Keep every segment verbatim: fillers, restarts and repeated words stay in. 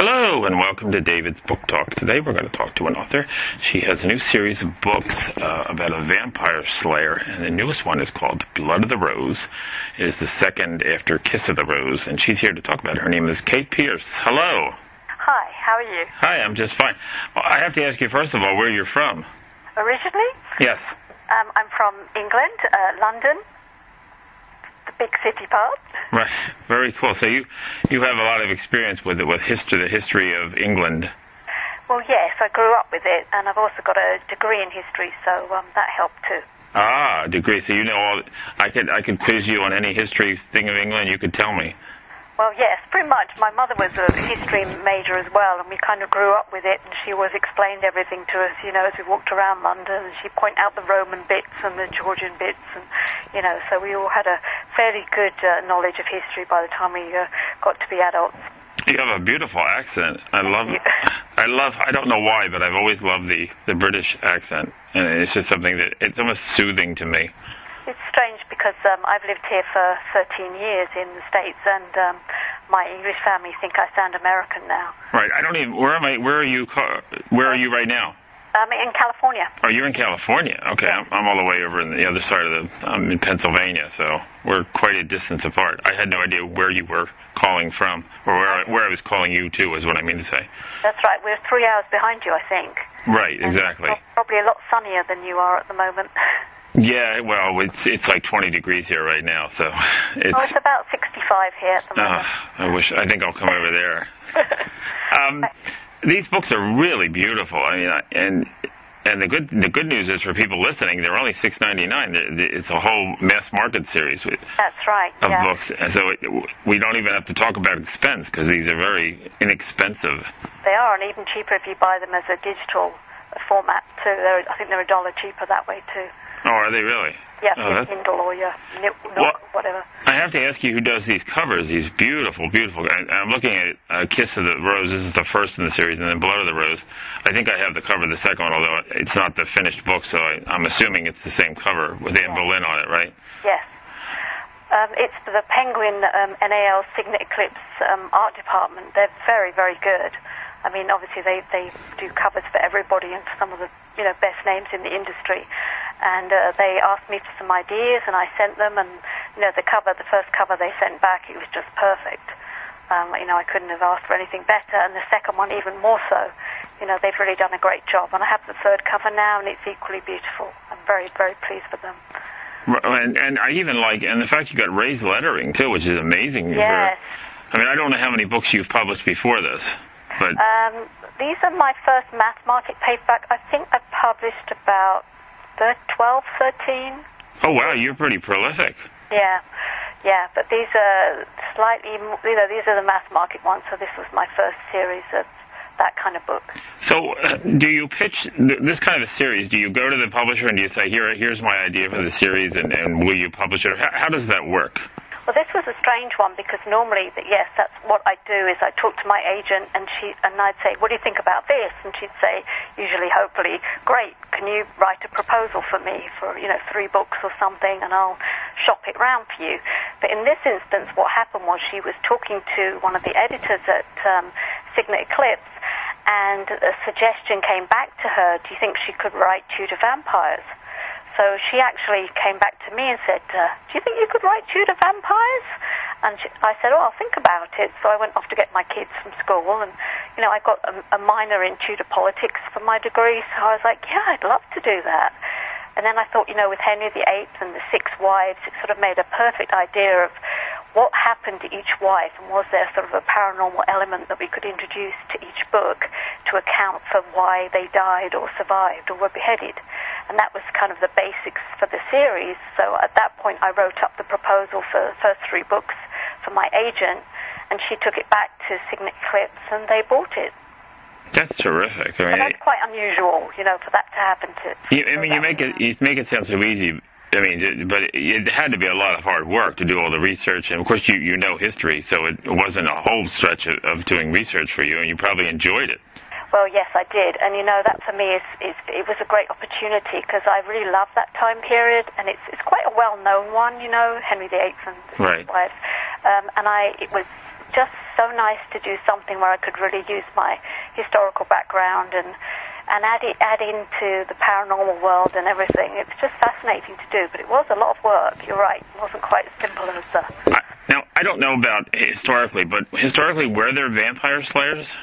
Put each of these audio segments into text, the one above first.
Hello, and welcome to David's Book Talk. Today we're going to talk to an author. She has a new series of books uh, about a vampire slayer, and the newest one is called Blood of the Rose. It is the second after Kiss of the Rose, and she's here to talk about it. Her name is Kate Pierce. Hello. Hi, how are you? Hi, I'm just fine. Well, I have to ask you, first of all, where you're from. Originally? Yes. Um, I'm from England, uh, London, the big city part. Right. Very cool. So you you have a lot of experience with it, with history, the history of England. Well, yes, I grew up with it, and I've also got a degree in history, so um, that helped too. Ah, a degree. So you know all. I could I could quiz you on any history thing of England. You could tell me. Well, yes, pretty much. My mother was a history major as well, and we kind of grew up with it, and she always explained everything to us, you know, as we walked around London, and she'd point out the Roman bits and the Georgian bits, and, you know, so we all had a fairly good uh, knowledge of history by the time we uh, got to be adults. You have a beautiful accent. I love I love, I don't know why, but I've always loved the, the British accent, and it's just something that, it's almost soothing to me. It's strange because um, I've lived here for thirteen years in the States, and um, my English family think I sound American now. Right. I don't even. Where am I? Where are you? Where are you right now? I'm in California. Oh, you're in California. Okay, I'm, I'm all the way over in the other side of the. I'm in Pennsylvania, so we're quite a distance apart. I had no idea where you were calling from, or where I, where I was calling you to, is what I mean to say. That's right. We're three hours behind you, I think. Right. Exactly. And probably a lot sunnier than you are at the moment. Yeah, well, it's it's like twenty degrees here right now, so it's... Oh, it's about sixty-five here at the moment. Uh, I wish, I think I'll come over there. um, these books are really beautiful. I mean, and and the good the good news is for people listening, they're only six ninety-nine. It's a whole mass market series with, That's right, of yeah. books, and so it, we don't even have to talk about expense because these are very inexpensive. They are, and even cheaper if you buy them as a digital format too. They're, I think they're a dollar cheaper that way too. Oh, are they really? Yeah, oh, your Kindle or your Nook, well, whatever. I have to ask you who does these covers, these beautiful, beautiful... And I'm looking at uh, Kiss of the Rose. This is the first in the series, and then Blood of the Rose. I think I have the cover of the second one, although it's not the finished book, so I, I'm assuming it's the same cover with Anne Boleyn on it, right? Yes. Um, it's the Penguin um, N A L Signet Eclipse um, art department. They're very, very good. I mean, obviously they, they do covers for everybody and for some of the, you know, best names in the industry. And uh, they asked me for some ideas, and I sent them. And you know, the cover, the first cover they sent back, it was just perfect. Um, you know, I couldn't have asked for anything better. And the second one, even more so. You know, they've really done a great job. And I have the third cover now, and it's equally beautiful. I'm very, very pleased with them. And, and I even like, and the fact you got raised lettering too, which is amazing. Yes. For, I mean, I don't know how many books you've published before this, but um, these are my first mathematic paperback. I think I published about twelve, thirteen. Oh wow, you're pretty prolific. Yeah, yeah, but these are slightly, you know, these are the mass market ones. So this was my first series of that kind of book. So, uh, do you pitch th- this kind of a series? Do you go to the publisher and do you say, "Here, here's my idea for the series," and, and will you publish it? How, how does that work? Well, this was a strange one because normally, yes, that's what I do is I talk to my agent and she and I'd say, "What do you think about this?" And she'd say, usually, hopefully, "Great, can you write a proposal for me for, you know, three books or something, and I'll shop it round for you." But in this instance, what happened was she was talking to one of the editors at um, Signet Eclipse, and a suggestion came back to her, "Do you think she could write Tudor vampires?" So she actually came back to me and said, uh, "Do you think you could write Tudor vampires?" And she, I said, "Oh, I'll think about it." So I went off to get my kids from school, and, you know, I got a, a minor in Tudor politics for my degree, so I was like, yeah, I'd love to do that. And then I thought, you know, with Henry the Eighth and the Six Wives, it sort of made a perfect idea of what happened to each wife, and was there sort of a paranormal element that we could introduce to each book to account for why they died or survived or were beheaded. And that was kind of the basics for the series. So at that point, I wrote up the proposal for the first three books for my agent, and she took it back to Signet Eclipse, and they bought it. That's terrific. I mean, and that's quite unusual, you know, for that to happen to. You, I mean, you make it you make it sound so easy. I mean, but it had to be a lot of hard work to do all the research, and of course, you you know history, so it wasn't a whole stretch of, of doing research for you, and you probably enjoyed it. Well, yes, I did. And, you know, that for me is, is it was a great opportunity because I really love that time period. And it's it's quite a well-known one, you know, Henry the Eighth and the right. Wives. Um, and I, it was just so nice to do something where I could really use my historical background and and add it, add into the paranormal world and everything. It's just fascinating to do, but it was a lot of work. You're right. It wasn't quite as simple as uh, I, now, I don't know about historically, but historically, were there vampire slayers?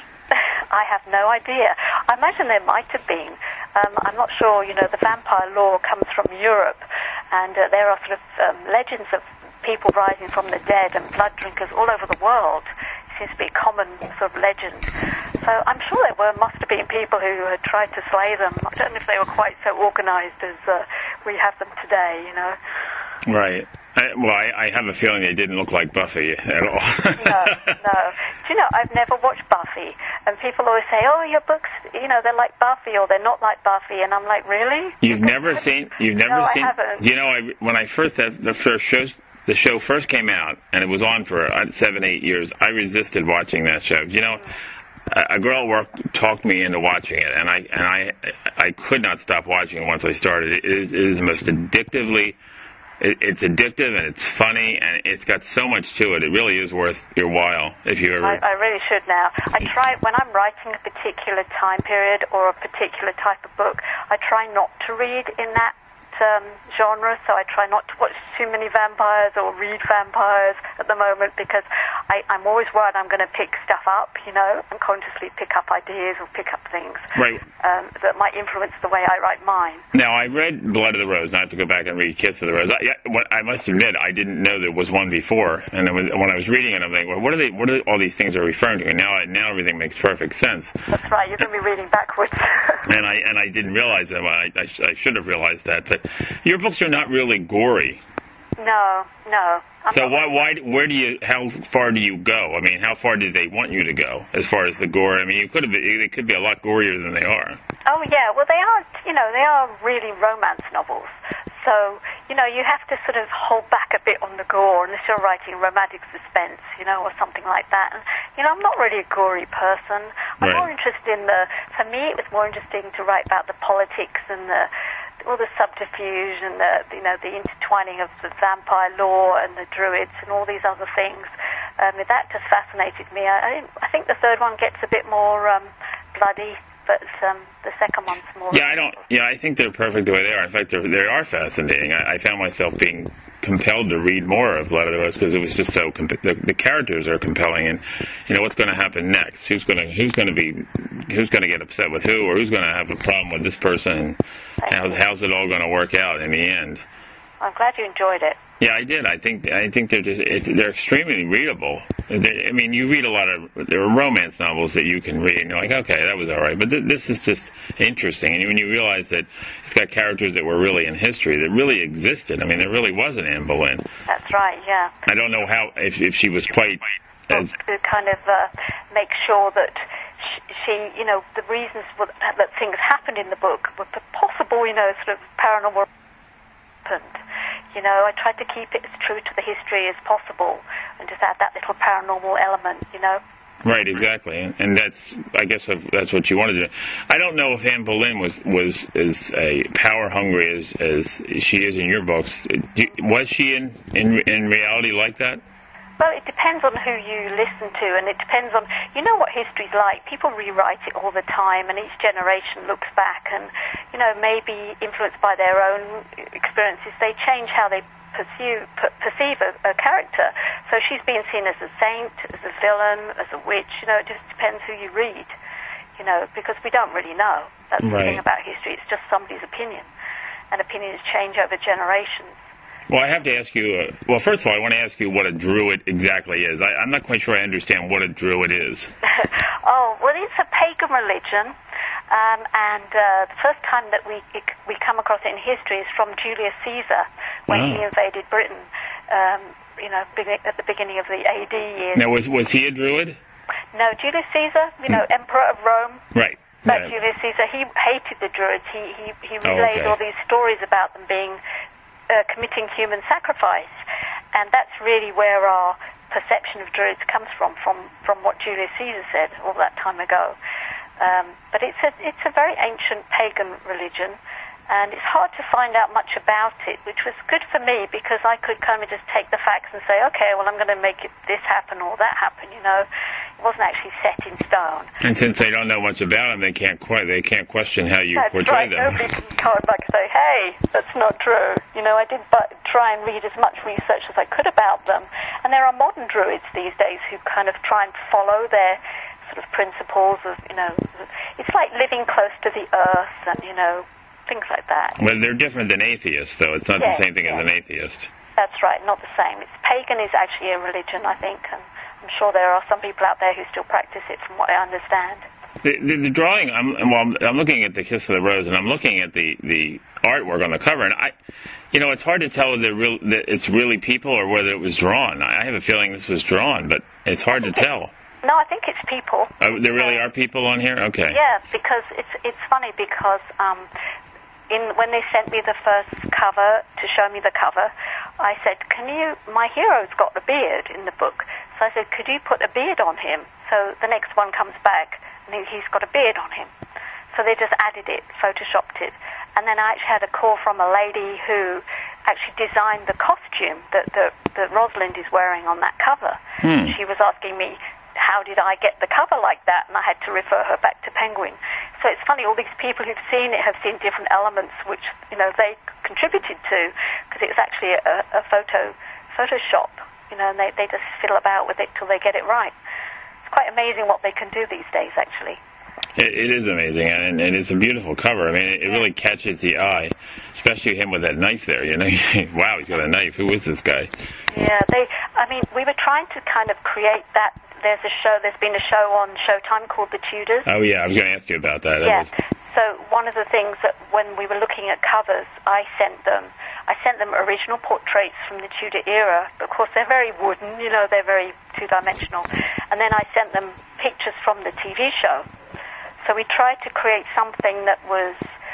I have no idea. I imagine there might have been. Um, I'm not sure. You know, the vampire lore comes from Europe, and uh, there are sort of um, legends of people rising from the dead and blood drinkers all over the world. It seems to be a common sort of legend. So I'm sure there were, must have been people who had tried to slay them. I don't know if they were quite so organized as uh, we have them today, you know. Right. I, well, I, I have a feeling they didn't look like Buffy at all. No, no. Do you know, I've never watched Buffy, and people always say, oh, your books, you know, they're like Buffy or they're not like Buffy, and I'm like, really? You've never seen, you've never no, seen, I haven't. You know, I, when I first, the first shows, the show first came out, and it was on for seven, eight years, I resisted watching that show. You know, a, a girl at work talked me into watching it, and I, and I, I could not stop watching it once I started. It is, it is the most addictively, it, it's addictive, and it's funny, and it's got so much to it. It really is worth your while, if you ever... I, I really should now. I try, when I'm writing a particular time period or a particular type of book, I try not to read in that Um, genre, so I try not to watch too many vampires or read vampires at the moment, because I, I'm always worried I'm going to pick stuff up, you know, unconsciously pick up ideas or pick up things right. um, that might influence the way I write mine. Now, I read Blood of the Rose, and I have to go back and read Kiss of the Rose. I, yeah, what, I must admit, I didn't know there was one before, and it was, when I was reading it, I'm like, well, what are they? What are all these things are referring to? And now, I, now everything makes perfect sense. That's right. You're going to be reading backwards. and I and I didn't realize that. Well, I, I, I should have realized that. But your books are not really gory. No, no. I'm so why, why, where do you, how far do you go? I mean, how far do they want you to go as far as the gore? I mean, you could have, they could be a lot gorier than they are. Oh yeah, well they are, you know, they are really romance novels. So, you know, you have to sort of hold back a bit on the gore unless you're writing romantic suspense, you know, or something like that. And, you know, I'm not really a gory person. I'm right. more interested in the, for me it was more interesting to write about the politics and the, all the subterfuge and the, you know, the intertwining of the vampire lore and the druids and all these other things. Um, that just fascinated me. I, I think the third one gets a bit more um, bloody, but um, the second one's more... Yeah, I don't... Yeah, I think they're perfect the way they are. In fact, they're, they are fascinating. I, I found myself being compelled to read more of Blood of the Rose because it was just so... Comp- the, the characters are compelling, and, you know, what's going to happen next? Who's going to who's going to be... Who's going to get upset with who, or who's going to have a problem with this person? How's, how's it all going to work out in the end? I'm glad you enjoyed it. Yeah, I did. I think I think they're just it's, they're extremely readable. They, I mean, you read a lot of there are romance novels that you can read, and you're like, okay, that was all right. But th- this is just interesting, and when you realize that it's got characters that were really in history, that really existed. I mean, there really was an Anne Boleyn. That's right. Yeah. I don't know how if if she was quite as to kind of uh, make sure that. She, you know, the reasons for that, that things happened in the book were possible, you know, sort of paranormal happened. You know, I tried to keep it as true to the history as possible and just add that little paranormal element, you know. Right, exactly, and that's, I guess, that's what you wanted to do. I don't know if Anne Boleyn was was as a power hungry as as she is in your books. Was she in in in reality like that? Well, it depends on who you listen to, and it depends on, you know what history's like. People rewrite it all the time, and each generation looks back and, you know, maybe influenced by their own experiences, they change how they pursue, per- perceive a, a character. So she's been seen as a saint, as a villain, as a witch. You know, it just depends who you read, you know, because we don't really know. That's right. The thing about history. It's just somebody's opinion, and opinions change over generations. Well, I have to ask you, uh, well, first of all, I want to ask you what a druid exactly is. I, I'm not quite sure I understand what a druid is. Oh, well, it's a pagan religion, um, and uh, the first time that we it, we come across it in history is from Julius Caesar, when oh. he invaded Britain, um, you know, begin, at the beginning of the A D years. Now, was, was he a druid? No, Julius Caesar, you know, mm. Emperor of Rome. Right. But yeah. Julius Caesar, he hated the druids. He, he, he relayed oh, okay. all these stories about them being... Uh, committing human sacrifice, and that's really where our perception of druids comes from, from, from what Julius Caesar said all that time ago. Um, but it's a it's a very ancient pagan religion, And it's hard to find out much about it, which was good for me because I could kind of just take the facts and say, okay, well, I'm going to make it, this happen or that happen, you know. It wasn't actually set in stone. And since they don't know much about them, they can't que- they can't question how you that's portray right. them. Nobody can come back and say, hey, that's not true. You know, I did but try and read as much research as I could about them. And there are modern druids these days who kind of try and follow their sort of principles of, you know, it's like living close to the earth and, you know, things like that. Well, they're different than atheists, though. It's not yes, the same thing yes. as an atheist. That's right, not the same. It's pagan is actually a religion, I think, and I'm sure there are some people out there who still practice it, from what I understand. The, the, the drawing, I'm, well, I'm, I'm looking at the Kiss of the Rose, and I'm looking at the, the artwork on the cover, and I, you know, it's hard to tell whether real, that it's really people or whether it was drawn. I have a feeling this was drawn, but it's hard to tell. No, I think it's people. Oh, there really are people on here? Okay. Yeah, because it's it's funny because um, in when they sent me the first cover to show me the cover, I said, "Can you? My hero's got a beard in the book." So I said, "Could you put a beard on him?" So the next one comes back, and he's got a beard on him. So they just added it, photoshopped it, and then I actually had a call from a lady who actually designed the costume that that, that Rosalind is wearing on that cover. Hmm. She was asking me, how did I get the cover like that? And I had to refer her back to Penguin. So it's funny, all these people who've seen it have seen different elements which, you know, they contributed to, because it was actually a, a photo, Photoshop, you know, and they, they just fiddle about with it till they get it right. It's quite amazing what they can do these days, actually. It, it is amazing, and, and it's a beautiful cover. I mean, it, it really catches the eye, especially him with that knife there, you know. Wow, he's got a knife. Who is this guy? Yeah, they, I mean, we were trying to kind of create that. There's a show, there's been a show on Showtime called The Tudors. Oh, yeah, I was going to ask you about that. Yeah, that was... so one of the things that when we were looking at covers, I sent them, I sent them original portraits from the Tudor era. Of course, they're very wooden, you know, they're very two-dimensional. And then I sent them pictures from the T V show. So we tried to create something that was,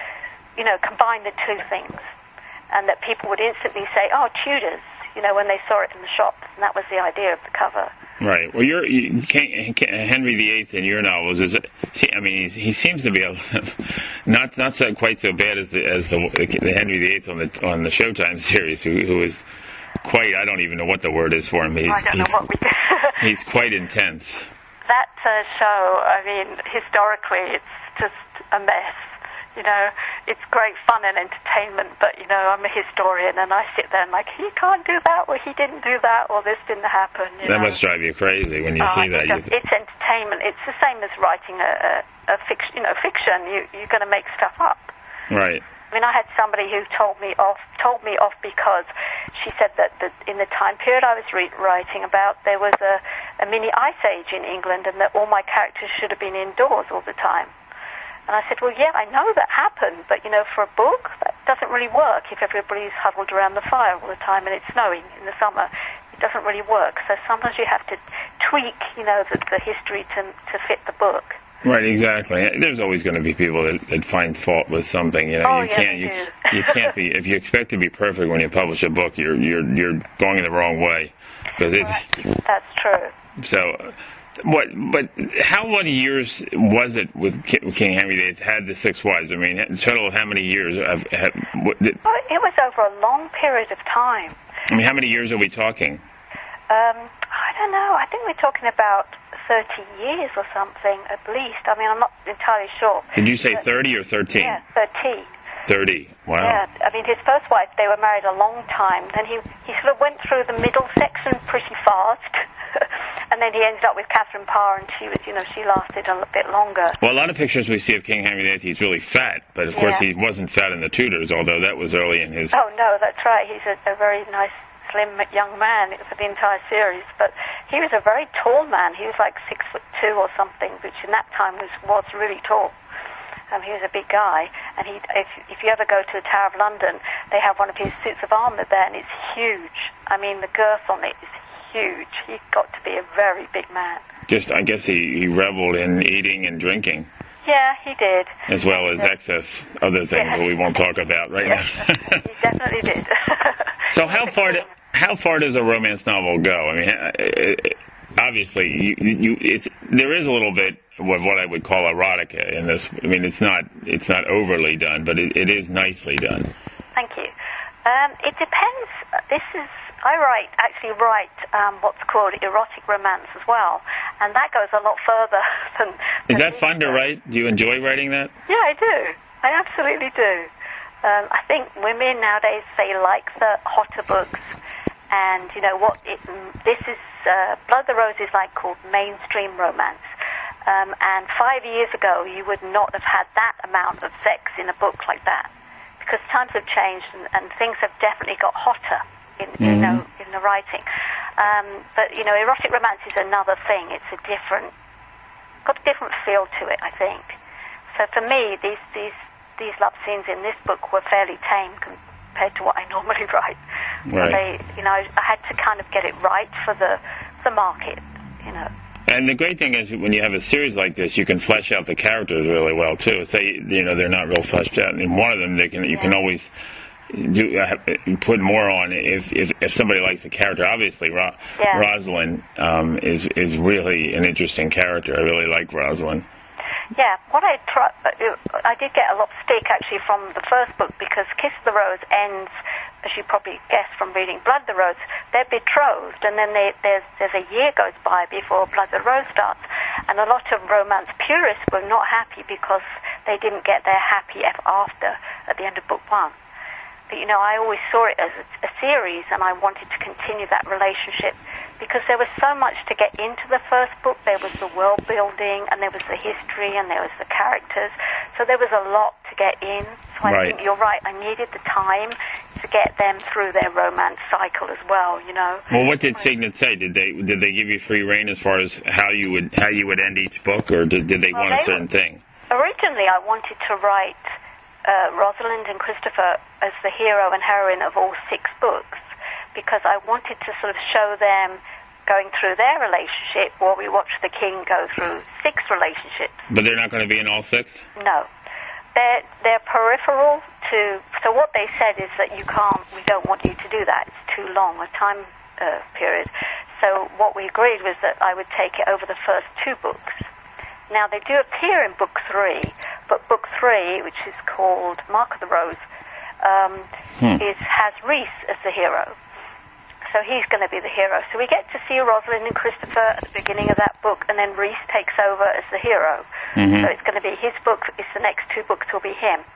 you know, combine the two things. And that people would instantly say, oh, Tudors, you know, when they saw it in the shops. And that was the idea of the cover. Right. Well, you're, you can't, Henry the Eighth in your novels is. See, I mean, he's, he seems to be a, not not so quite so bad as the as the, the Henry the Eighth on the on the Showtime series, who who is quite. I don't even know what the word is for him. He's, I don't he's, know what we do. He's quite intense. That uh, show, I mean, historically, it's just a mess. You know, it's great fun and entertainment, but, you know, I'm a historian and I sit there and like, he can't do that, or he didn't do that, or this didn't happen. You that know? must drive you crazy when you oh, see that. It's, it's entertainment. It's the same as writing a, a, a fiction. You know, fiction. You, you're going to make stuff up. Right. I mean, I had somebody who told me off, told me off because she said that, that in the time period I was re- writing about, there was a, a mini ice age in England, and that all my characters should have been indoors all the time. And I said, well, yeah, I know that happened, but, you know, for a book, that doesn't really work if everybody's huddled around the fire all the time and it's snowing in the summer. It doesn't really work. So sometimes you have to tweak, you know, the, the history to to fit the book. Right, exactly. There's always going to be people that, that find fault with something. You know, oh, you yeah, can't you, you can't be if you expect to be perfect when you publish a book, you're you're you're going the wrong way because it's right. That's true. So. What? But how many years was it with King Henry the Eighth had the six wives? I mean, in total, how many years have? have what, did, oh, it was over a long period of time. I mean, how many years are we talking? Um, I don't know. I think we're talking about thirty years or something at least. I mean, I'm not entirely sure. Did you say but, thirty or thirteen? Yeah, thirty. Thirty. Wow. Yeah. I mean, his first wife, they were married a long time. Then he he sort of went through the middle section pretty fast. And then he ended up with Catherine Parr, and she was, you know, she lasted a bit longer. Well, a lot of pictures we see of King Henry the Eighth, he's really fat, but of yeah. course he wasn't fat in the Tudors, although that was early in his... Oh, no, that's right. He's a, a very nice, slim young man for the entire series, but he was a very tall man. He was like six foot two or something, which in that time was, was really tall. Um, he was a big guy, and he, if, if you ever go to the Tower of London, they have one of his suits of armour there, and it's huge. I mean, the girth on it is huge. He got to be a very big man. Just, I guess he, he reveled in eating and drinking. Yeah, he did. As well as excess other things yeah. that we won't talk about right yes. now. He definitely did. So how far do, how far does a romance novel go? I mean, obviously, you, you, it's there is a little bit of what I would call erotica in this. I mean, it's not it's not overly done, but it, it is nicely done. Thank you. Um, it depends. This is I write actually write um, what's called erotic romance as well, and that goes a lot further than. Is than that fun to write? Do you enjoy writing that? Yeah, I do. I absolutely do. Um, I think women nowadays, they like the hotter books, and you know what? It, this is uh, Blood of the Rose is like called mainstream romance. Um, and five years ago, you would not have had that amount of sex in a book like that, because times have changed and, and things have definitely got hotter in, mm-hmm. you know, in the writing. Um, but you know, erotic romance is another thing. It's a different, got a different feel to it, I think. So for me, these these these love scenes in this book were fairly tame compared to what I normally write. Right. So they, you know, I had to kind of get it right for the the market, you know. And the great thing is, when you have a series like this, you can flesh out the characters really well too. Say, you know, they're not real fleshed out. In one of them, they can you yeah. can always do uh, put more on if, if if somebody likes the character. Obviously, Ro- yeah. Rosalind um, is is really an interesting character. I really like Rosalind. Yeah, what I try, I did get a lot of stick actually from the first book, because Kiss of the Rose ends, as you probably guessed from reading Blood of the Rose, they're betrothed, and then they, there's there's a year goes by before Blood of the Rose starts, and a lot of romance purists were not happy because they didn't get their happy ever after at the end of book one. But, you know, I always saw it as a, a series, and I wanted to continue that relationship because there was so much to get into the first book. There was the world building, and there was the history, and there was the characters. So there was a lot to get in. So I right. think you're right. I needed the time to get them through their romance cycle as well, you know. Well, what did Signet say? Did they did they give you free rein as far as how you would how you would end each book, or did, did they well, want they a certain were, thing? Originally, I wanted to write Uh, Rosalind and Christopher as the hero and heroine of all six books, because I wanted to sort of show them going through their relationship while we watch the king go through six relationships. But they're not going to be in all six? No. They're, they're peripheral to... So what they said is that you can't... We don't want you to do that. It's too long a time uh, period. So what we agreed was that I would take it over the first two books. Now, they do appear in book three, but book three, which is called Mark of the Rose, um, hmm. is has Rhys as the hero. So he's going to be the hero. So we get to see Rosalind and Christopher at the beginning of that book, and then Rhys takes over as the hero. Mm-hmm. So it's going to be his book. It's the next two books will be him.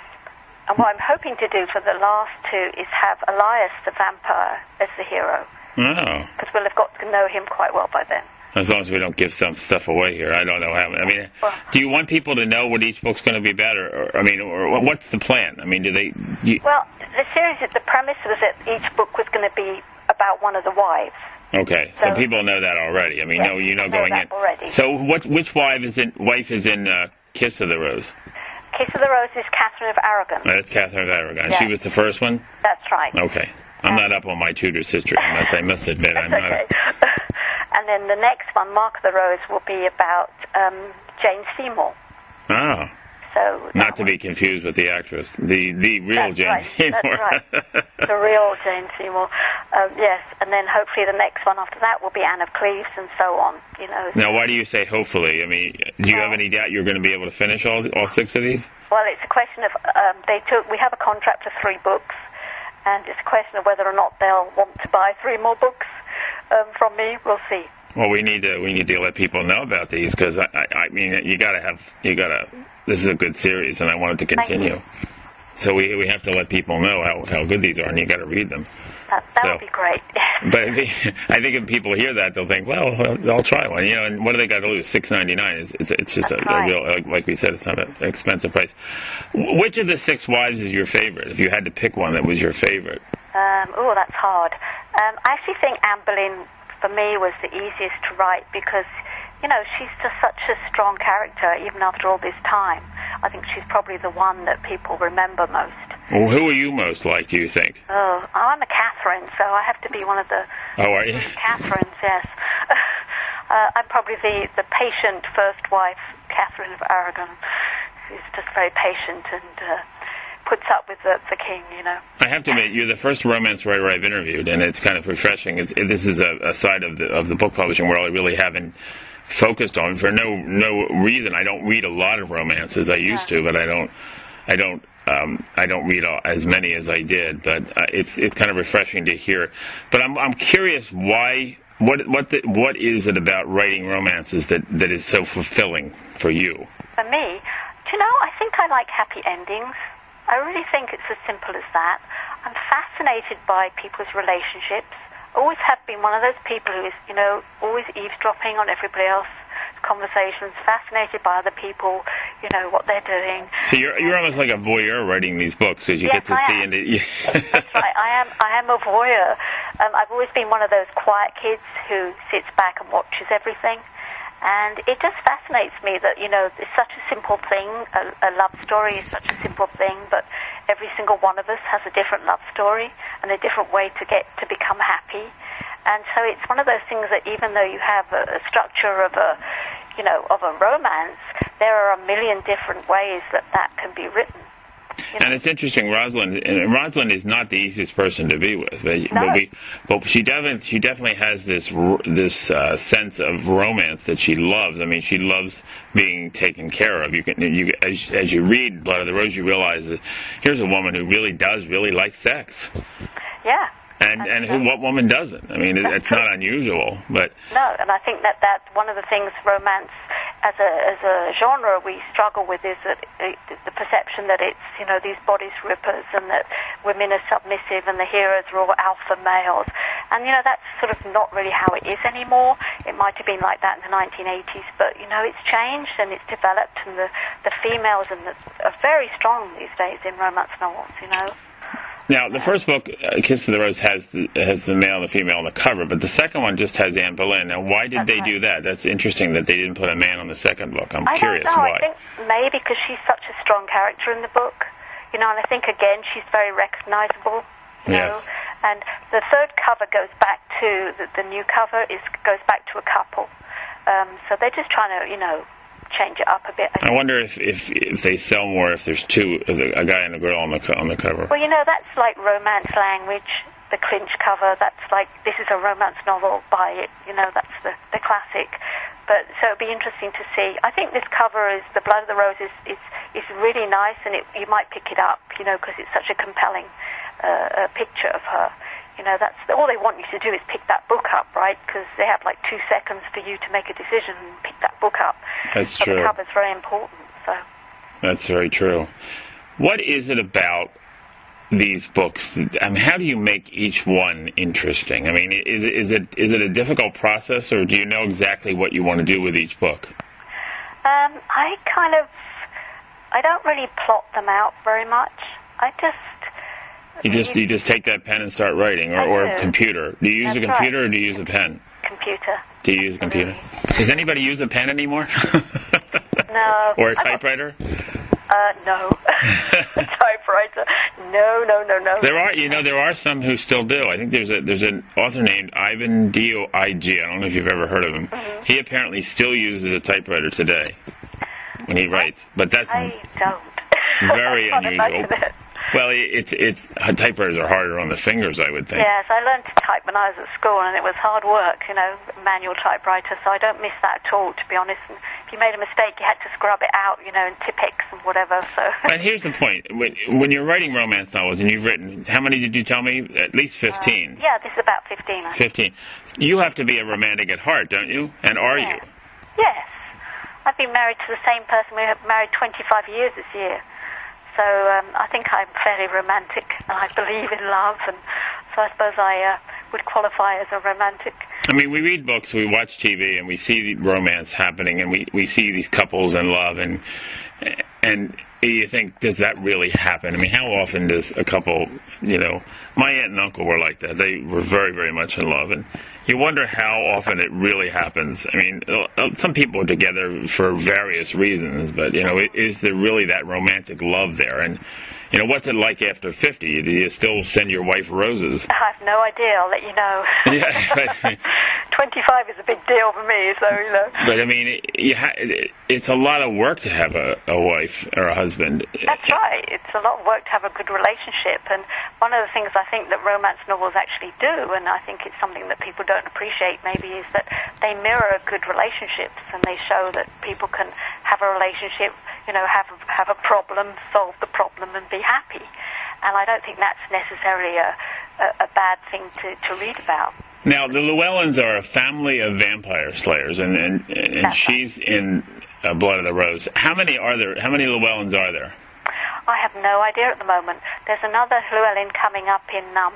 And what I'm hoping to do for the last two is have Elias the vampire as the hero. Oh. Because we'll have got to know him quite well by then. As long as we don't give some stuff away here. I don't know how. I mean, well, do you want people to know what each book's going to be about, or, or I mean, or what's the plan? I mean, do they? You... Well, the series, the premise was that each book was going to be about one of the wives. Okay, so, so people know that already. I mean, yes, no, you know, know going that in. Already. So, what? Which wife is in? Wife is in uh, Kiss of the Rose. Kiss of the Rose is Catherine of Aragon. Oh, that's Catherine of Aragon. Yes. She was the first one. That's right. Okay, I'm um, not up on my Tudor's history. I must, I must admit, I'm not. Okay. And then the next one, Mark of the Rose, will be about um, Jane Seymour. Oh. So not to one. be confused with the actress, the the real That's Jane right. Seymour. That's right. The real Jane Seymour. Um, yes, and then hopefully the next one after that will be Anne of Cleves, and so on. You know. Now, why do you say hopefully? I mean, do you well, have any doubt you're going to be able to finish all all six of these? Well, it's a question of um, they took. We have a contract for three books, and it's a question of whether or not they'll want to buy three more books. Um, from me, we'll see. Well, we need to we need to let people know about these, because I, I I mean you got to have you got to. This is a good series, and I want it to continue. So we we have to let people know how, how good these are, and you got to read them. That that so, would be great. But I think, I think if people hear that, they'll think, well, I'll try one. You know, and what do they got to lose? six ninety-nine. It's it's, it's just a, right. a real like, like we said, it's not an expensive price. Which of the six wives is your favorite? If you had to pick one that was your favorite. Um, oh, that's hard. Um, I actually think Anne Boleyn, for me, was the easiest to write because, you know, she's just such a strong character, even after all this time. I think she's probably the one that people remember most. Well, who are you most like, do you think? Oh, I'm a Catherine, so I have to be one of the... Oh, are you? Catherines, yes. uh, I'm probably the, the patient first wife, Catherine of Aragon, who's just very patient and uh, puts up with the, the king, you know. I have to admit, you're the first romance writer I've interviewed, and it's kind of refreshing. It's, it, this is a, a side of the of the book publishing world I really haven't focused on for no no reason. I don't read a lot of romances. I used yeah. to, but I don't I don't um, I don't read all, as many as I did. But uh, it's it's kind of refreshing to hear. But I'm I'm curious why. What what the, what is it about writing romances that, that is so fulfilling for you? For me, do you know, I think I like happy endings. I really think it's as simple as that. I'm fascinated by people's relationships. Always have been one of those people who is, you know, always eavesdropping on everybody else's conversations, fascinated by other people, you know, what they're doing. So you're you're almost like a voyeur writing these books, as you yes, get to I see am. into. Yeah. That's right. I am. I am a voyeur. Um, I've always been one of those quiet kids who sits back and watches everything, and it just fascinates me that, you know, it's such a simple thing. A, a love story is such a simple thing, but every single one of us has a different love story and a different way to get to become happy. And so it's one of those things that even though you have a, a structure of a, you know, of a romance, there are a million different ways that that can be written. You know? And it's interesting, Rosalind. And Rosalind is not the easiest person to be with, but, no. but, we, but she definitely she definitely has this this uh, sense of romance that she loves. I mean, she loves being taken care of. You can you as, as you read Blood of the Rose, you realize that here's a woman who really does really like sex. Yeah. And and who, what woman doesn't? I mean, it, it's not unusual, but no. And I think that that one of the things romance as a as a genre we struggle with is that it, the perception that it's, you know, these body rippers and that women are submissive and the heroes are all alpha males. And, you know, that's sort of not really how it is anymore. It might have been like that in the nineteen eighties, but, you know, it's changed and it's developed, and the, the females and the, are very strong these days in romance novels, you know. Now, the first book, uh, Kiss of the Rose, has the, has the male and the female on the cover, but the second one just has Anne Boleyn. Now, why did That's they right. do that? That's interesting that they didn't put a man on the second book. I'm I curious don't know. why. I think maybe because she's such a strong character in the book, you know, and I think, again, she's very recognizable, you know. Yes. And the third cover goes back to, the, the new cover is goes back to a couple. Um, so they're just trying to, you know, change it up a bit. I wonder if, if if they sell more if there's two, if a guy and a girl on the co- on the cover. Well, you know, that's like romance language. The clinch cover, that's like, this is a romance novel, buy it. You know, that's the, the classic. But so it'd be interesting to see. I think this cover is The Blood of the Rose is is, is really nice, and it, you might pick it up, you know, because it's such a compelling uh, uh, picture of her. You know, that's the, all they want you to do is pick that book up, right? Because they have like two seconds for you to make a decision and pick that book up. That's so true. The cover's very important. So That's very true. What is it about these books? I mean, how do you make each one interesting? I mean, is it is it is it a difficult process, or do you know exactly what you want to do with each book? Um, I kind of, I don't really plot them out very much. I just. You just you just take that pen and start writing, or, or a computer. Do you use That's a computer right. or do you use a pen? Computer. Do you use a computer? Does anybody use a pen anymore? No. Or a typewriter? Uh, no. A typewriter. No, no, no, no. There are, you know, there are some who still do. I think there's a there's an author named Ivan D O I G. I don't know if you've ever heard of him. Mm-hmm. He apparently still uses a typewriter today when he writes, but that's I don't. very I can't unusual. imagine it. Well, it's it's typewriters are harder on the fingers, I would think. Yes, I learned to type when I was at school, and it was hard work, you know, manual typewriter, so I don't miss that at all, to be honest. And if you made a mistake, you had to scrub it out, you know, in Tipex and whatever, so... And here's the point. When, when you're writing romance novels, and you've written, how many did you tell me? At least fifteen. Uh, yeah, this is about fifteen, I think. fifteen. You have to be a romantic at heart, don't you? And are Yeah. you? Yes. I've been married to the same person. We have married twenty-five years this year. So um, I think I'm fairly romantic, and I believe in love, and so I suppose I uh, would qualify as a romantic. I mean, we read books, we watch T V, and we see the romance happening, and we, we see these couples in love, and and you think, does that really happen? I mean, how often does a couple, you know, my aunt and uncle were like that. They were very, very much in love, and you wonder how often it really happens. I mean, some people are together for various reasons, but, you know, is there really that romantic love there? And you know, what's it like after fifty? Do you still send your wife roses? I have no idea. I'll let you know. Yeah. twenty-five is a big deal for me, so, you know. But, I mean, it, you ha- it, it's a lot of work to have a, a wife or a husband. That's right. It's a lot of work to have a good relationship. And one of the things I think that romance novels actually do, and I think it's something that people don't appreciate maybe, is that they mirror good relationships, and they show that people can have a relationship, you know, have, have a problem, solve the problem, and be happy. And I don't think that's necessarily a, a, a bad thing to, to read about. Now, the Llewellyns are a family of vampire slayers, and and, and she's right. in uh, Blood of the Rose. How many are there? How many Llewellyns are there? I have no idea at the moment. There's another Llewellyn coming up in um,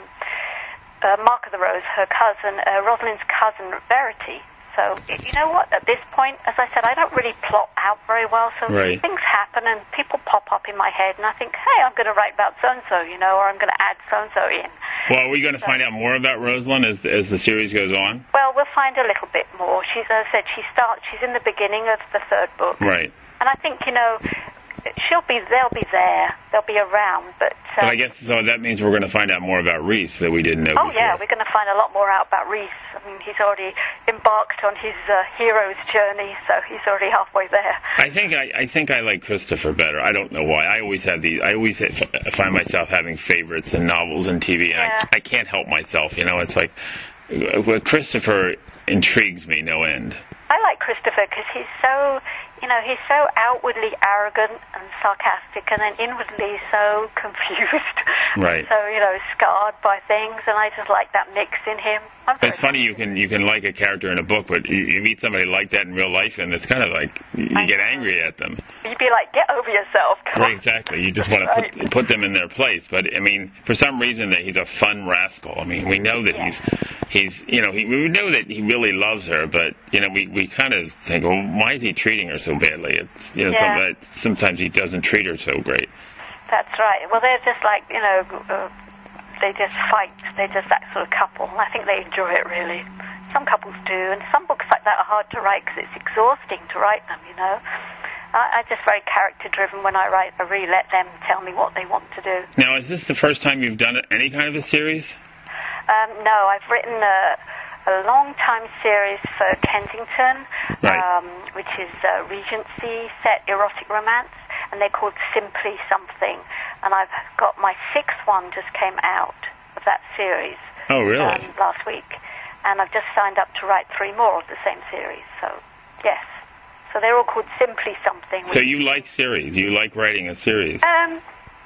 uh, Mark of the Rose, her cousin, uh, Rosalind's cousin, Verity. So, you know what, at this point, as I said, I don't really plot out very well, so right. things happen and people pop up in my head, and I think, hey, I'm going to write about so-and-so, you know, or I'm going to add so-and-so in. Well, are we going to so, find out more about Rosalind as, as the series goes on? Well, we'll find a little bit more. She's, as I said, she starts, she's in the beginning of the third book. Right. And I think, you know, she'll be, they'll be there, they'll be around, but... Um, but I guess so that means we're going to find out more about Rhys that we didn't know oh, before. yeah, we're going to find a lot more out about Rhys. I mean, he's already embarked on his uh, hero's journey, so he's already halfway there. I think I, I think I like Christopher better. I don't know why. I always have these. I always find myself having favorites in novels and T V, and yeah. I, I can't help myself. You know, it's like well, Christopher intrigues me no end. I like Christopher because he's so, you know, he's so outwardly arrogant and sarcastic, and then inwardly so confused. Right. So, you know, scarred by things, and I just like that mix in him. It's funny you can you can like a character in a book, but you, you meet somebody like that in real life, and it's kind of like you I get know. angry at them. You'd be like, get over yourself. Right, exactly. You just want to right. put, put them in their place. But I mean, for some reason, that he's a fun rascal. I mean, we know that yeah. he's he's you know he, we know that he really loves her, but you know we, we kind of think, well, why is he treating her so badly? It's you know yeah. some, sometimes he doesn't treat her so great. That's right. Well, they're just like you know. Uh, They just fight. They're just that sort of couple. I think they enjoy it, really. Some couples do, and some books like that are hard to write because it's exhausting to write them, you know. I, I'm just very character-driven when I write. I really let them tell me what they want to do. Now, is this the first time you've done any kind of a series? Um, no, I've written a, a long-time series for Kensington, right. um, which is a Regency set erotic romance, and they're called Simply Something. And I've got my sixth one just came out of that series. Oh, really? Um, last week. And I've just signed up to write three more of the same series. So, yes. So they're all called Simply Something. So you like series? You like writing a series? Um,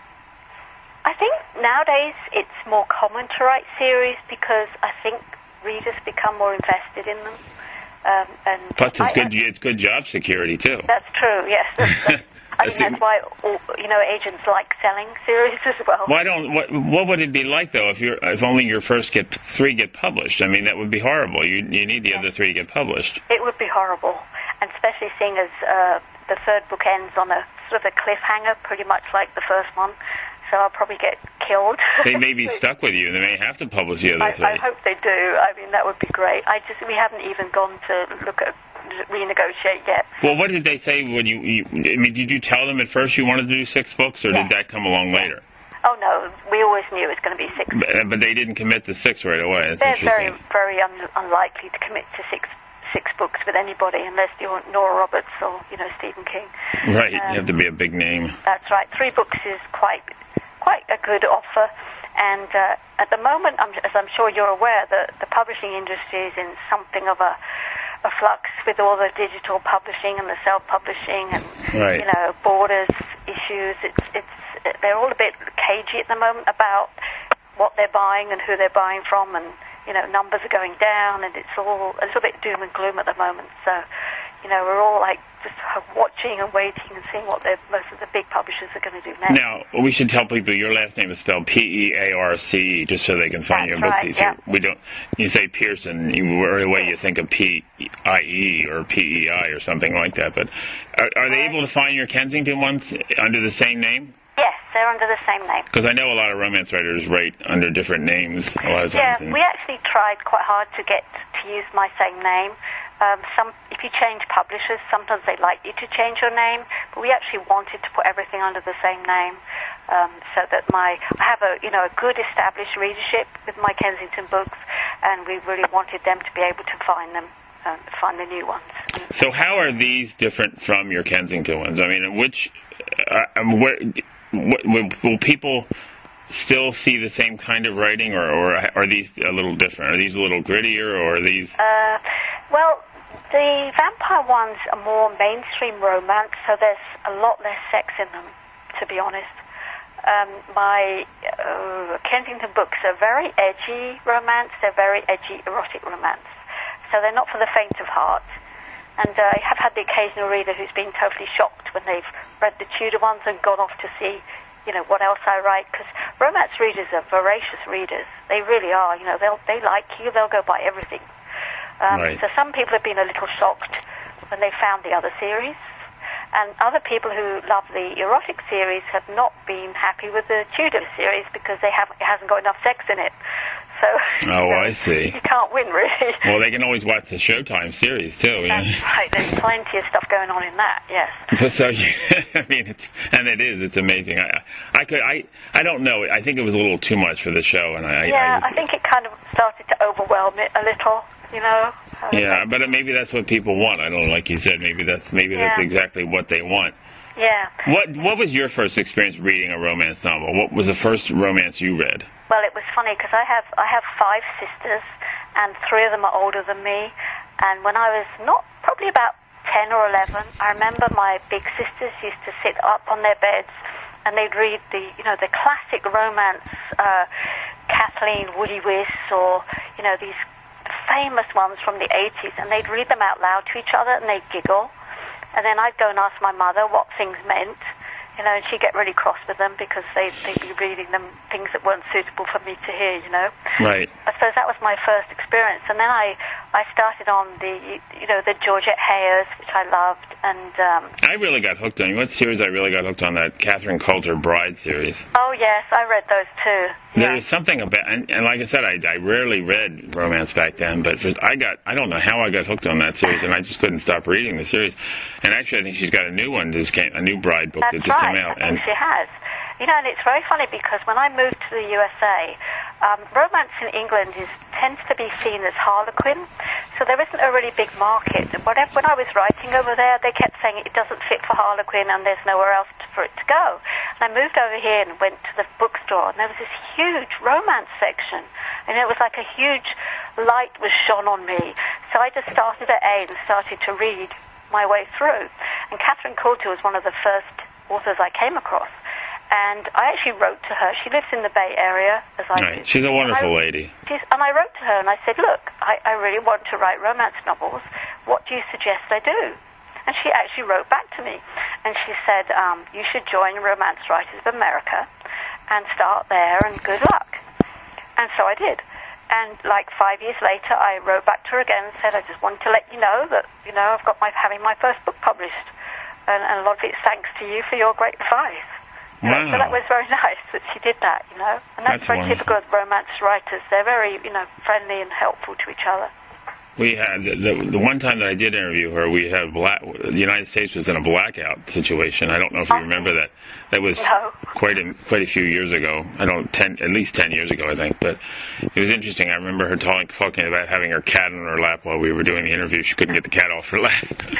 I think nowadays it's more common to write series because I think readers become more invested in them. Um, and Plus, it's I, good. I, it's good job security too. That's true. Yes. That's, that's, I think that's why all, you know agents like selling series as well. Why don't? What, what would it be like though if you're if only your first get three get published? I mean, that would be horrible. You you need the yeah. other three to get published. It would be horrible, and especially seeing as uh, the third book ends on a sort of a cliffhanger, pretty much like the first one. So I'll probably get killed. They may be stuck with you. They may have to publish the other I, three. I hope they do. I mean, that would be great. I just we haven't even gone to look at renegotiate yet. Well, what did they say when you, you? I mean, did you tell them at first you wanted to do six books, or yeah. did that come along later? Oh no, we always knew it was going to be six. But, but they didn't commit to six right away. That's They're very, interesting. very un- unlikely to commit to six six books with anybody unless you're Nora Roberts or you know Stephen King. Right, um, you have to be a big name. That's right. Three books is quite quite a good offer. And uh, at the moment, I'm, as I'm sure you're aware, the, the publishing industry is in something of a, a flux with all the digital publishing and the self-publishing and right. you know borders issues. It's it's they're all a bit cagey at the moment about what they're buying and who they're buying from, and you know numbers are going down, and it's all a little bit doom and gloom at the moment. So you know we're all like just watching and waiting and seeing what most of the big publishers are going to do next. Now, we should tell people your last name is spelled P E A R C E, just so they can find That's your books right, easier. yeah. We don't. You say Pearson, you, right away you think of P I E or P E I or something like that. But are, are they right. able to find your Kensington ones under the same name? Yes, they're under the same name. Because I know a lot of romance writers write under different names a lot of yeah, times. Yeah, we actually tried quite hard to get to use my same name. Um, some, if you change publishers, sometimes they like you to change your name, but we actually wanted to put everything under the same name. um, so that my I have a you know a good established readership with my Kensington books, and we really wanted them to be able to find them, uh, find the new ones. So how are these different from your Kensington ones? I mean, which uh, where, what, will people still see the same kind of writing, or, or are these a little different? Are these a little grittier, or are these? Uh, well, the vampire ones are more mainstream romance, so there's a lot less sex in them, to be honest. Um, my uh, Kensington books are very edgy romance. They're very edgy erotic romance, so they're not for the faint of heart. And uh, I have had the occasional reader who's been totally shocked when they've read the Tudor ones and gone off to see, you know, what else I write, because romance readers are voracious readers. They really are. You know, they'll they like you. They'll go buy everything. Um, right. So some people have been a little shocked when they found the other series, and other people who love the erotic series have not been happy with the Tudor series because they haven't it hasn't got enough sex in it. So oh, you know, I see. You can't win, really. Well, they can always watch the Showtime series too. You That's know? right. There's plenty of stuff going on in that. Yes. So, I mean, it's and it is. It's amazing. I, I could. I. I don't know. I think it was a little too much for the show, and I. Yeah, I, was, I think it kind of started to overwhelm it a little. You know. Um, yeah, but maybe that's what people want. I don't know. Like you said, maybe that's maybe yeah. that's exactly what they want. Yeah. What What was your first experience reading a romance novel? What was the first romance you read? Well, it was funny because I have I have five sisters, and three of them are older than me. And when I was not probably about ten or eleven, I remember my big sisters used to sit up on their beds, and they'd read the you know the classic romance, uh, Kathleen Woody Wiss, or you know these famous ones from the eighties, and they'd read them out loud to each other, and they'd giggle. And then I'd go and ask my mother what things meant, you know, and she'd get really cross with them because they'd, they'd be reading them things that weren't suitable for me to hear, you know. Right. I suppose that was my first experience. And then I, I started on the, you know, the Georgette Hayers, which I loved, and... Um, I really got hooked on, what series I really got hooked on? That Catherine Coulter Bride series. Oh, yes, I read those too. There yeah. was something about, and, and like I said, I, I rarely read romance back then, but just, I got, I don't know how I got hooked on that series, and I just couldn't stop reading the series. And actually, I think she's got a new one, just came, a new Bride book That's that just right. came out. I And think she has. You know, and it's very funny because when I moved to the U S A, um, romance in England is tends to be seen as Harlequin, so there isn't a really big market. And whatever, when I was writing over there, they kept saying it doesn't fit for Harlequin and there's nowhere else to, for it to go. And I moved over here and went to the bookstore, and there was this huge romance section, and it was like a huge light was shone on me. So I just started at A and started to read my way through. And Catherine Coulter was one of the first authors I came across. And I actually wrote to her. She lives in the Bay Area, as I right. do. She's a wonderful I, lady. She's, and I wrote to her and I said, look, I, I really want to write romance novels. What do you suggest I do? And she actually wrote back to me. And she said, um, you should join Romance Writers of America and start there, and good luck. And so I did. And like five years later, I wrote back to her again and said, I just wanted to let you know that, you know, I've got my having my first book published. And, and a lot of it's thanks to you for your great advice. Wow. So that was very nice that she did that, you know. And that's, That's very wonderful. typical of romance writers. They're very, you know, friendly and helpful to each other. We had the, the the one time that I did interview her, we had black. The United States was in a blackout situation. I don't know if you Oh. remember that. That was No. quite a quite a few years ago. I don't ten at least ten years ago, I think. But it was interesting. I remember her talking talking about having her cat on her lap while we were doing the interview. She couldn't get the cat off her lap.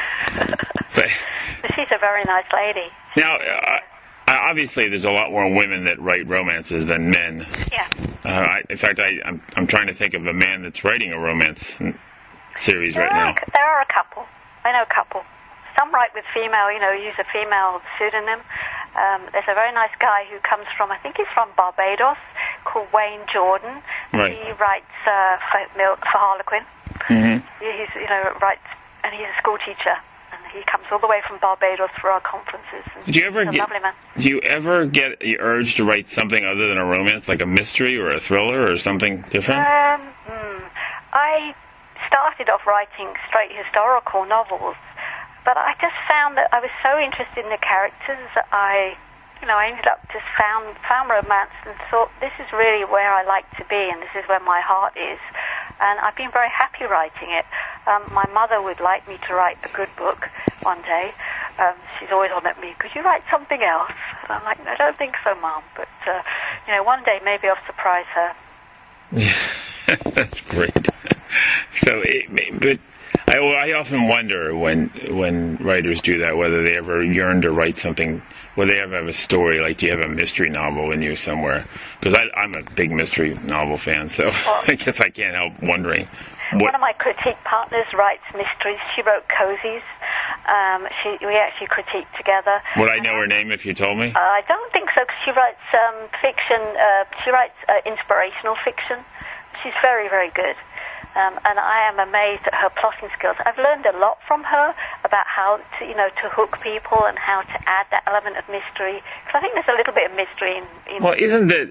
but, But she's a very nice lady. now, uh, obviously, there's a lot more women that write romances than men. Yeah. Uh, I, in fact, I, I'm I'm trying to think of a man that's writing a romance series There right are, now. there are a couple. I know a couple. Some write with female, you know, use a female pseudonym. Um, there's a very nice guy who comes from, I think he's from Barbados, called Wayne Jordan. Right. He writes uh, for, Milk, for Harlequin. Mm-hmm. He's, you know, writes, and he's a school teacher. And he comes all the way from Barbados for our conferences. And Do you ever he's a get? lovely man. Do you ever get the urge to write something other than a romance, like a mystery or a thriller or something different? Um, hmm, I started off writing straight historical novels, but I just found that I was so interested in the characters that I, you know, I ended up just found found romance and thought this is really where I like to be, and this is where my heart is, and I've been very happy writing it. Um, my mother would like me to write a good book one day. Um, she's always on at me, could you write something else? And I'm like, I don't think so, Mom. But, uh, you know, one day maybe I'll surprise her. That's great. So, it, but I, I often wonder when when writers do that, whether they ever yearn to write something, whether they ever have a story, like do you have a mystery novel in you somewhere? Because I'm a big mystery novel fan, so well, I guess I can't help wondering. What, one of my critique partners writes mysteries. She wrote Cozies. Um, she, we actually critique together. Would I know her name if you told me? Uh, I don't think so, because she writes um, fiction. Uh, she writes uh, inspirational fiction. She's very, very good. Um, and I am amazed at her plotting skills. I've learned a lot from her about how to, you know, to hook people and how to add that element of mystery. Because I think there's a little bit of mystery in... in well, isn't it...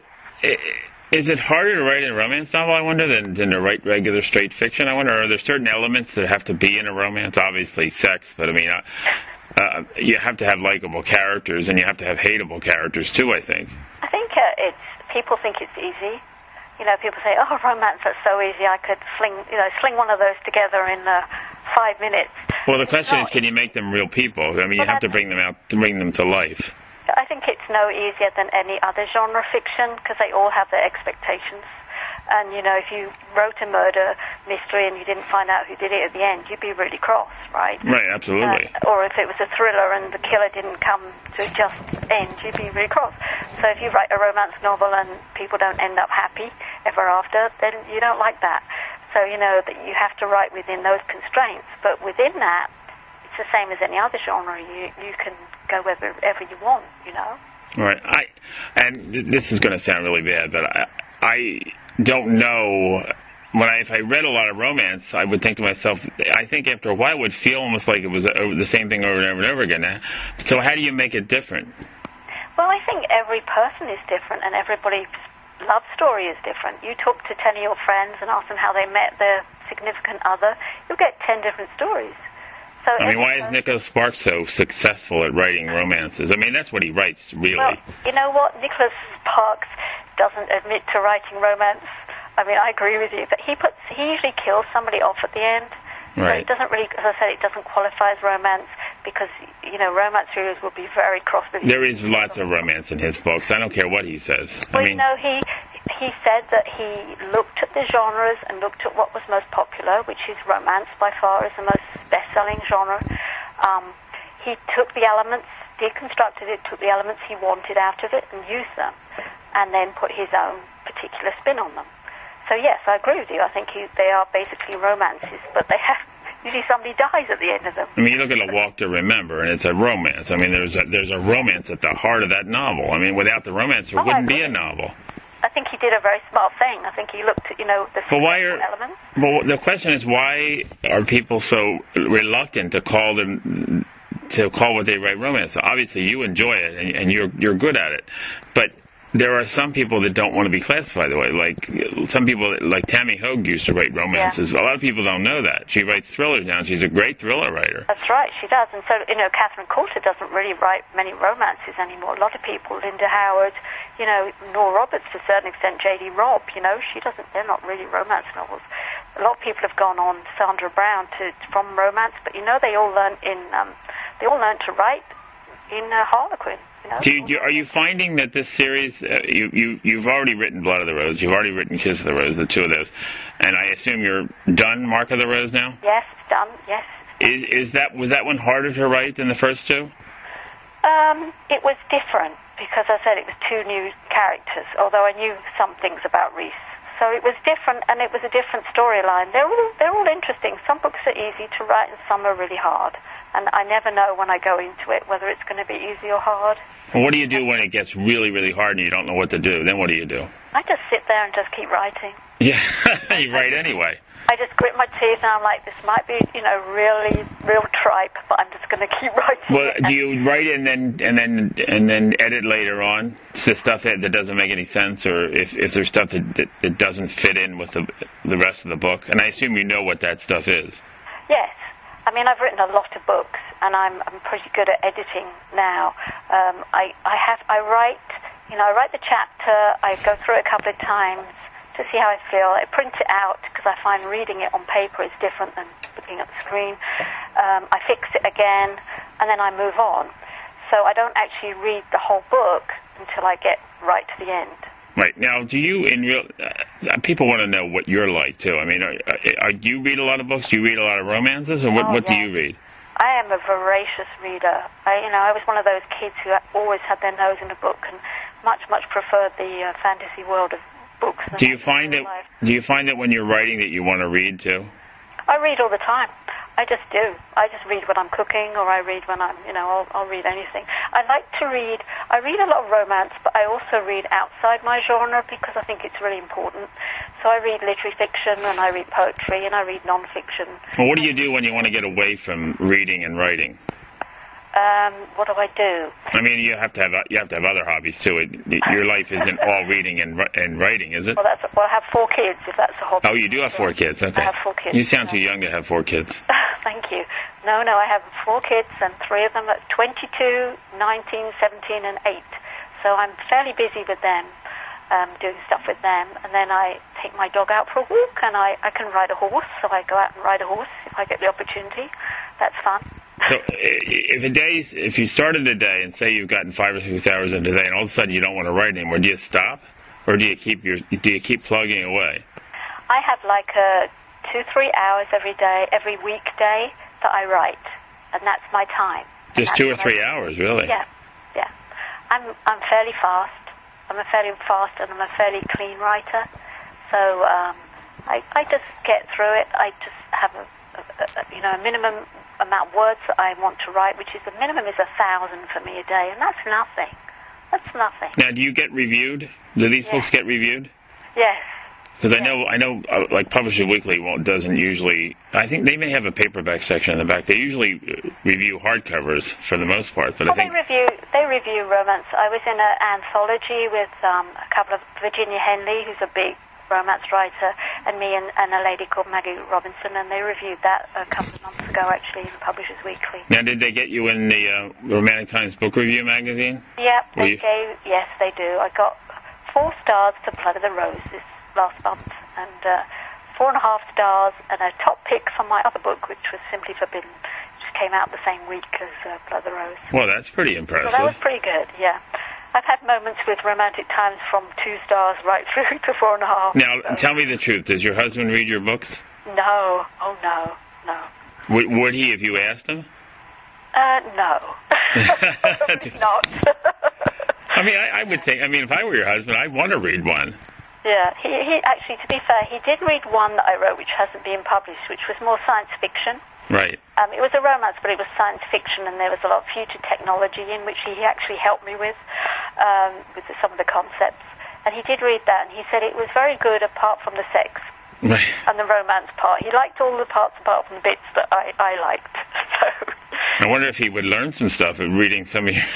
Is it harder to write a romance novel, I wonder, than, than to write regular straight fiction? I wonder, are there certain elements that have to be in a romance? Obviously, sex, but I mean, uh, uh, you have to have likable characters, and you have to have hateable characters, too, I think. I think uh, it's... People think it's easy. You know, people say, oh, romance, that's so easy. I could sling, you know, sling one of those together in uh, five minutes. Well, the question is, can you make them real people? I mean, you have to bring them out, to bring them to life. I think it's no easier than any other genre fiction, because they all have their expectations. And, you know, if you wrote a murder mystery and you didn't find out who did it at the end, you'd be really cross, right? Right, absolutely. Uh, or if it was a thriller and the killer didn't come to just end, you'd be really cross. So if you write a romance novel and people don't end up happy ever after, then you don't like that. So, you know, that you have to write within those constraints. But within that, it's the same as any other genre. You you can go wherever you want, you know? Right. I, and th- this is going to sound really bad, but I... I don't know. When I, if I read a lot of romance, I would think to myself, I think after a while it would feel almost like it was over, the same thing over and over and over again. So how do you make it different? Well, I think every person is different, and everybody's love story is different. You talk to ten of your friends and ask them how they met their significant other, you'll get ten different stories. So I mean, why is Nicholas Sparks so successful at writing romances? I mean, that's what he writes, really. Well, you know what? Nicholas Sparks doesn't admit to writing romance. I mean, I agree with you, but he puts he usually kills somebody off at the end. Right. So it doesn't really, as I said, it doesn't qualify as romance because, you know, romance readers will be very cross with you. There is lots of romance in his books. I don't care what he says. Well, I mean, you know, he he said that he looked at the genres and looked at what was most popular, which is romance by far is the most best-selling genre. Um, he took the elements, deconstructed it, took the elements he wanted out of it and used them, and then put his own particular spin on them. So yes, I agree with you. I think he, they are basically romances, but they have usually somebody dies at the end of them. I mean, you look at A Walk to Remember, and it's a romance. I mean, there's a, there's a romance at the heart of that novel. I mean, without the romance, there oh, wouldn't be a novel. I think he did a very smart thing. I think he looked at, you know, the but why are, elements. Well, the question is, why are people so reluctant to call them to call what they write romance? Obviously, you enjoy it, and, and you're you're good at it, but there are some people that don't want to be classified that way. Like some people, like Tammy Hogue used to write romances. Yeah. A lot of people don't know that. She writes thrillers now. She's a great thriller writer. That's right, she does. And so, you know, Catherine Coulter doesn't really write many romances anymore. A lot of people, Linda Howard, you know, Nora Roberts to a certain extent, J D Robb, you know, she doesn't, they're not really romance novels. A lot of people have gone on, Sandra Brown, to from romance, but, you know, they all learn in, um, they all learn to write in uh, Harlequin. You know? Do you, are you finding that this series, uh, you, you, you've already written Blood of the Rose, you've already written Kiss of the Rose, the two of those, and I assume you're done Mark of the Rose now? Yes, it's done, yes. Is, is that, was that one harder to write than the first two? Um, it was different, because I said it was two new characters, although I knew some things about Reese. So it was different, and it was a different storyline. They're all, they're all interesting. Some books are easy to write, and some are really hard. And I never know when I go into it whether it's going to be easy or hard. Well, what do you do when it gets really, really hard and you don't know what to do? Then what do you do? I just sit there and just keep writing. Yeah, you write anyway. I just grit my teeth and I'm like, this might be, you know, really, real tripe, but I'm just going to keep writing. Well, do you write and then and then and then edit later on the stuff that, that doesn't make any sense, or if, if there's stuff that, that, that doesn't fit in with the the rest of the book? And I assume you know what that stuff is. Yes. I mean, I've written a lot of books, and I'm I'm pretty good at editing now. Um, I I have I write, you know, I write the chapter. I go through it a couple of times to see how I feel. I print it out because I find reading it on paper is different than looking at the screen. Um, I fix it again, and then I move on. So so I don't actually read the whole book until I get right to the end. Right. Now, do you, in real, uh, people want to know what you're like, too. I mean, are, are, do you read a lot of books? Do you read a lot of romances? Or what, oh, what yeah. do you read? I am a voracious reader. I, you know, I was one of those kids who always had their nose in a book and much, much preferred the uh, fantasy world of books. Do you find that, life. do you find that when you're writing that you want to read, too? I read all the time. I just do. I just read when I'm cooking, or I read when I'm, you know, I'll, I'll read anything. I like to read, I read a lot of romance, but I also read outside my genre because I think it's really important. So I read literary fiction, and I read poetry, and I read non-fiction. Well, what do you do when you want to get away from reading and writing? Um, what do I do? I mean, you have to have you have to have other hobbies too. It, your life isn't all reading and and writing, is it? Well, that's well, I have four kids. If that's a hobby. Oh, you do have four kids. Okay. I have four kids. You sound too young to have four kids. Thank you. No, no, I have four kids, and three of them are twenty-two, nineteen, seventeen, and eight. So I'm fairly busy with them, um, doing stuff with them. And then I take my dog out for a walk, and I, I can ride a horse, so I go out and ride a horse if I get the opportunity. That's fun. So if a day, if you started a day and say you've gotten five or six hours in a day, and all of a sudden you don't want to write anymore, do you stop, or do you keep your do you keep plugging away? I have like a two, three hours every day, every weekday that I write, and that's my time. Just two or three hours, really? Yeah, yeah. I'm I'm fairly fast. I'm a fairly fast, and I'm a fairly clean writer. So um, I I just get through it. I just have a, a, a you know a minimum amount of words that I want to write, which is the minimum is a thousand for me a day, and that's nothing. That's nothing. Now, do you get reviewed? Do these yes. books get reviewed? Yes. Because I know, I know, uh, like Publishers Weekly won't, doesn't usually. I think they may have a paperback section in the back. They usually review hardcovers for the most part, but well, I think they review they review romance. I was in an anthology with um, a couple of Virginia Henley, who's a big romance writer, and me and, and a lady called Maggie Robinson, and they reviewed that a couple of months ago, actually, in Publishers Weekly. Now, did they get you in the uh, Romantic Times Book Review magazine? Yeah, Were they you... gave. Yes, they do. I got four stars to Blood of the Rose this last month, and uh, four and a half stars, and a top pick from my other book, which was Simply Forbidden, which came out the same week as uh, Blood of the Rose. Well, that's pretty impressive. So that was pretty good, yeah. I've had moments with Romantic Times from two stars right through to four and a half. Now, so. Tell me the truth. Does your husband read your books? No. Oh, no. No. Would, would he if you asked him? Uh, no. Not. I mean, I, I would think, I mean, if I were your husband, I'd want to read one. Yeah. He, he actually, to be fair, he did read one that I wrote which hasn't been published, which was more science fiction. Right. Um, it was a romance, but it was science fiction, and there was a lot of future technology in which he actually helped me with, um, with the, some of the concepts. And he did read that, and he said it was very good apart from the sex right. and the romance part. He liked all the parts apart from the bits that I, I liked. So. I wonder if he would learn some stuff in reading some of your...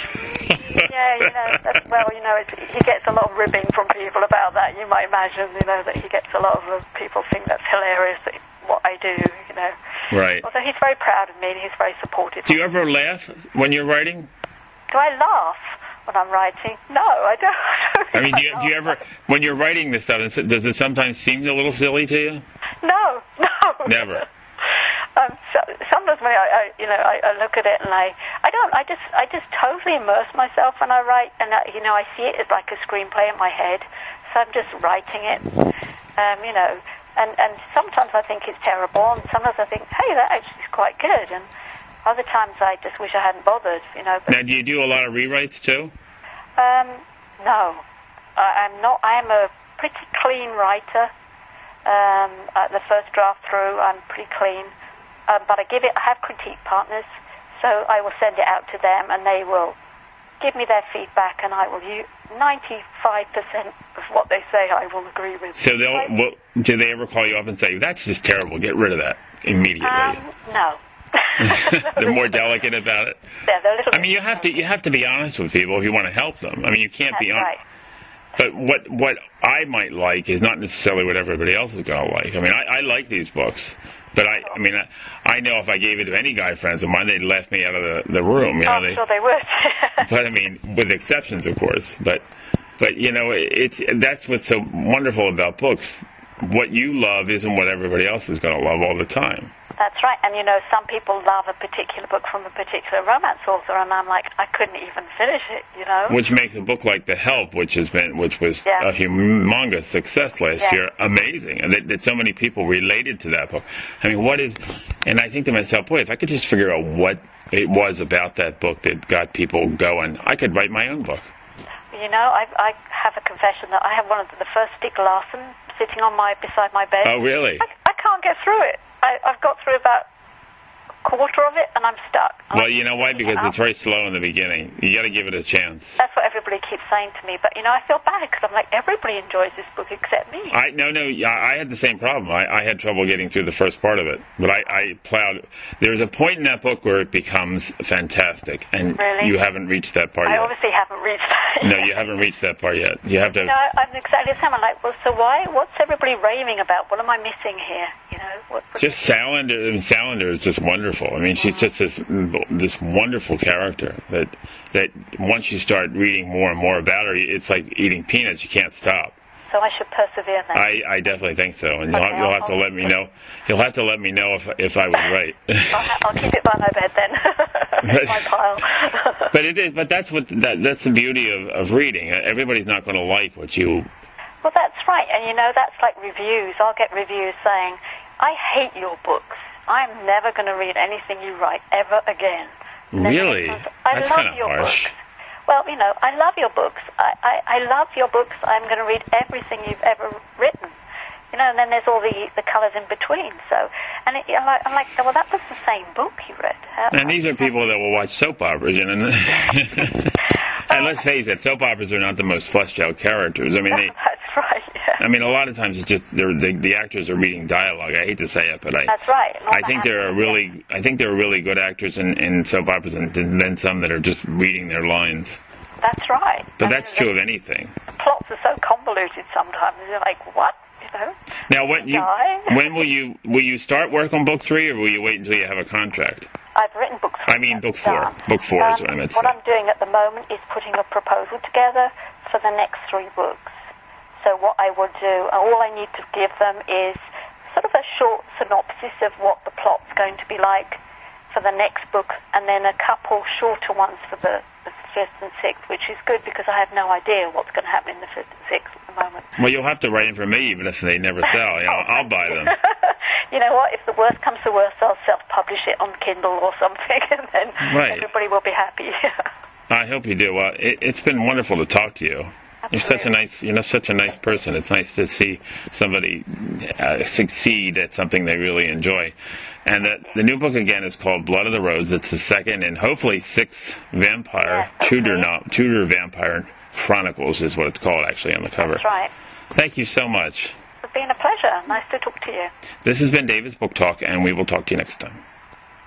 yeah, you know, that's, well, you know, it's, he gets a lot of ribbing from people about that. You might imagine, you know, that he gets a lot of uh, people think that's hilarious, that, what I do, you know. Right. Although he's very proud of me and he's very supportive. Do you ever laugh when you're writing? Do I laugh when I'm writing? No, I don't. I mean, do you, do you ever, when you're writing this stuff, does it sometimes seem a little silly to you? No, no. Never. Um, so, sometimes when I, I, you know, I, I look at it and I, I don't, I just, I just totally immerse myself when I write, and I, you know, I see it as like a screenplay in my head, so I'm just writing it, um, you know, and and sometimes I think it's terrible, and sometimes I think, hey, that actually is quite good, and other times I just wish I hadn't bothered, you know. But, now, do you do a lot of rewrites too? Um, no, I, I'm not. I am a pretty clean writer. Um, uh, the first draft through, I'm pretty clean. Um, but I give it, I have critique partners, so I will send it out to them, and they will give me their feedback, and I will use ninety-five percent of what they say I will agree with. So they'll, well, do they ever call you up and say, that's just terrible, get rid of that immediately? Um, no. They're more delicate about it? Yeah, they're a little I mean, you have to you have to be honest with people if you want to help them. I mean, you can't That's be honest. Right. But what what I might like is not necessarily what everybody else is going to like. I mean, I, I like these books, but I I mean, I, I know if I gave it to any guy friends of mine, they'd laugh me out of the, the room. You know, I'm they, sure they would. but I mean, with exceptions, of course. But but you know, it's that's what's so wonderful about books. What you love isn't what everybody else is going to love all the time. That's right. And, you know, some people love a particular book from a particular romance author, and I'm like, I couldn't even finish it, you know? Which makes a book like The Help, which has been, which was yeah. a humongous success last yeah. year, amazing. And that, that so many people related to that book. I mean, what is, and I think to myself, boy, if I could just figure out what it was about that book that got people going, I could write my own book. You know, I, I have a confession that I have one of the, the first Stieg Larsson sitting on my beside my bed. Oh, really? I, I can't get through it. I, I've got through about a quarter of it, and I'm stuck. I'm well, you know why? Because it's very slow in the beginning. You got to give it a chance. That's what everybody keeps saying to me. But, you know, I feel bad because I'm like, everybody enjoys this book except me. I No, no, I had the same problem. I, I had trouble getting through the first part of it. But I, I plowed. There's a point in that book where it becomes fantastic, and really? you haven't reached that part I yet. I obviously haven't reached that yet. No, you haven't reached that part yet. You have to... No, I'm exactly the same. I'm like, well, so why? What's everybody raving about? What am I missing here? You know? What, what just Salander, and Salander is just wonderful. I mean, she's mm-hmm. just this this wonderful character that that once you start reading more and more about her, it's like eating peanuts. You can't stop. So I should persevere then. I, I definitely think so, and you'll, okay, have, you'll have I'll, to let me know. You'll have to let me know if if I was right. I'll, ha- I'll keep it by my bed then. My pile. But it is. But that's what that, that's the beauty of, of reading. Everybody's not going to like what you. Well, that's right, and you know that's like reviews. I'll get reviews saying, "I hate your books. I'm never going to read anything you write ever again." Really? I That's love kind of your harsh. books. Well, you know, I love your books. I, I, I love your books. I'm going to read everything you've ever written. You know, and then there's all the, the colours in between. So, and it, I'm, like, I'm like, well, that was the same book you read. How, and these are people that will watch soap operas, you know. And let's face it, soap operas are not the most fleshed out characters. I mean, they. That's right. Yeah. I mean, a lot of times it's just they're, the the actors are reading dialogue. I hate to say it, but I. That's right. I think there are really, I think there are really good actors in, in soap operas, and then some that are just reading their lines. That's right. But I that's mean, true of anything. The plots are so convoluted sometimes. You're like, what? You know? Now, when you when will you will you start work on book three, or will you wait until you have a contract? I've written book three. I mean, book four. Done. Book four um, is what I meant to What say. I'm doing at the moment is putting a proposal together for the next three books. So what I will do, all I need to give them is sort of a short synopsis of what the plot's going to be like for the next book, and then a couple shorter ones for the, the fifth and sixth, which is good because I have no idea what's going to happen in the fifth and sixth at the moment. Well, you'll have to write in for me, even if they never sell. You know, I'll buy them. You know what? If the worst comes to worst, I'll self-publish it on Kindle or something, and then right. everybody will be happy. I hope you do. Well, it, it's been wonderful to talk to you. Absolutely. You're such a nice, you're such a nice person. It's nice to see somebody uh, succeed at something they really enjoy. And the, the new book again is called Blood of the Rose. It's the second and hopefully sixth vampire yes, Tudor okay. no, Tudor vampire chronicles is what it's called actually on the cover. That's right. Thank you so much. It's been a pleasure. Nice to talk to you. This has been David's Book Talk, and we will talk to you next time.